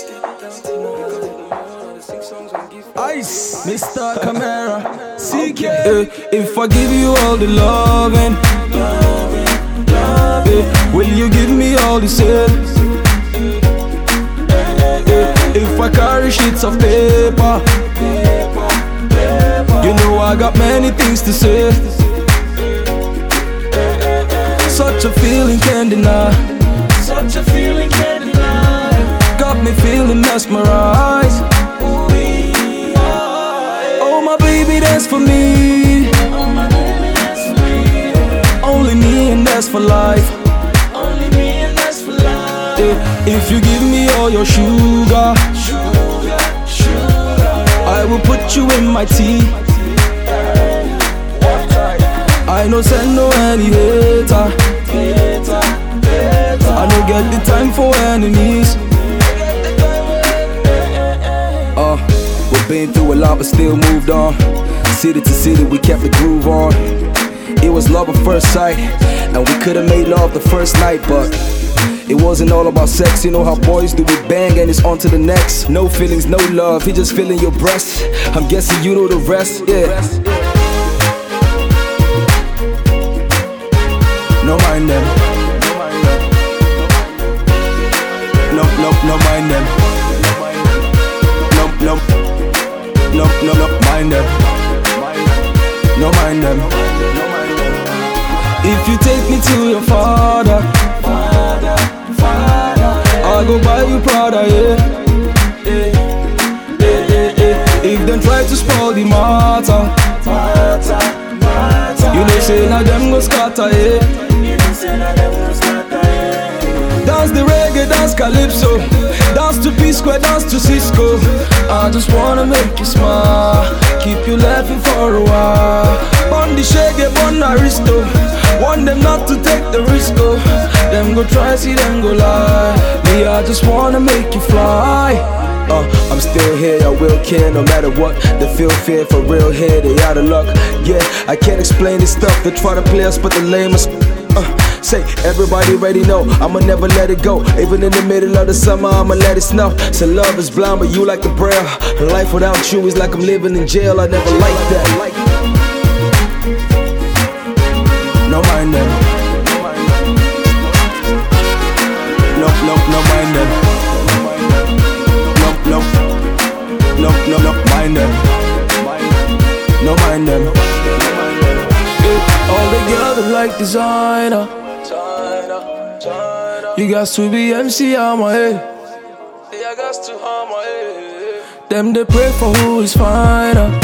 Ice, Mr. Camera, CK. If I give you all the loving, will you give me all the sales? If I carry sheets of paper, you know I got many things to say. Such a feeling can't deny. Such a feeling can't deny. Got me feeling mesmerized. Oh my baby, that's for me. Oh my baby, that's for me. Only me and that's for life. Only me and that's for life. If you give me all your sugar, I will put you in my tea. I no send no any hater. I don't get the time for enemies. We've been through a lot but still moved on. City to city we kept the groove on. It was love at first sight, and we could've made love the first night, but it wasn't all about sex. You know how boys do, we bang and it's on to the next. No feelings, no love, he just feeling your breast. I'm guessing you know the rest, yeah. No mind them. No mind them. No mind them. No mind them. If you take me to your father, I'll go buy you Prada, yeah. If them try to spoil the matter, you know say now them go scatter, yeah. Dance the reggae, dance calypso, dance to P-Square, dance to Cisco. I just wanna make you smile, keep you laughing for a while. Bun the shaggy, bun aristo, want them not to take the risk, oh. Them go try, see them go lie. Me, I just wanna make you fly. I'm still here, I will care no matter what. They feel fear for real here, they out of luck. Yeah, I can't explain this stuff. They try to play us, but the lamest. Say, everybody already know, I'ma never let it go. Even in the middle of the summer, I'ma let it snow. So love is blind, but you like the braille. Life without you is like I'm living in jail. I never liked that. No mind them. No mind them. No mind them. No mind them. All the girls that like designer. You got to be MC on my head. Yeah, I got to on my head. Them they pray for who is finer.